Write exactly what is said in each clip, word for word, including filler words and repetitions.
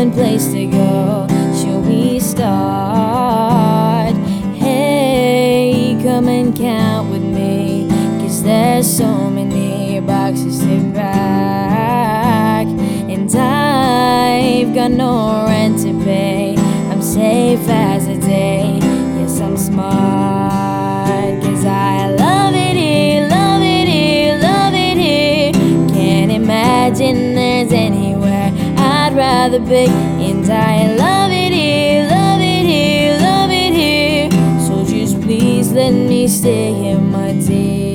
and place to go. Shall we start? Hey, come and count with me, 'cause there's so many boxes to pack, and I've got no rent to pay. I'm safe as a day, yes I'm smart, 'cause I love it here, love it here, love it here. Can't imagine there's anywhere I'd rather be, and I love it here, love it here, love it here. So just please let me stay here, my dear.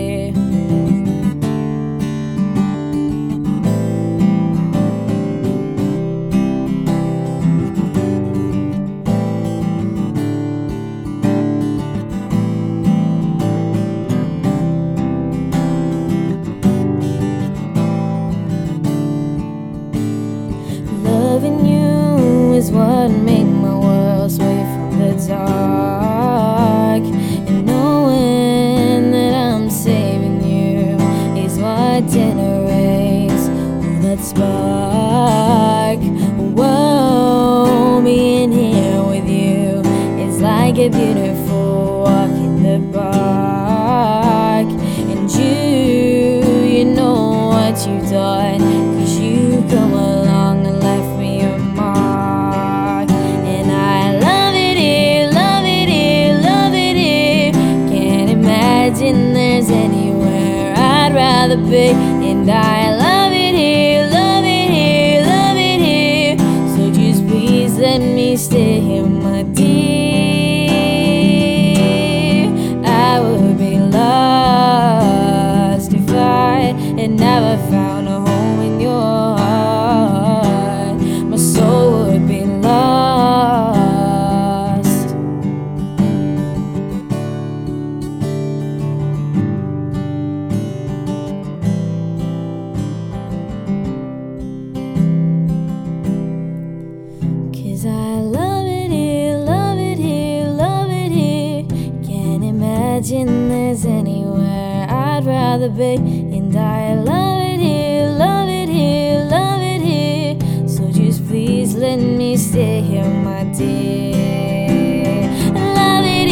Loving you is what made my world sway from the dark, and knowing that I'm saving you is what generates all that spark. Whoa, being here with you is like a beautiful walk in the park, and you, you know what you've done, 'cause you come along and left me a mark. And I love it here, love it here, love it here. Can't imagine there's anywhere I'd rather be, and I love it here, love it here, love it here. So just please let me stay here, my dear. I would be lost if I had never found a home in your heart. My soul would be lost. 'Cause I love it here, love it here, love it here. Can't imagine there's anywhere I'd rather be, and I love it here, love it here, love it here. So just please let me stay here, my dear. Love it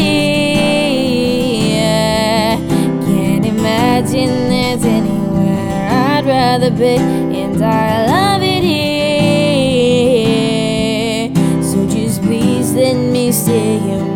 here. Can't imagine there's anywhere I'd rather be, and I love it here. So just please let me stay here,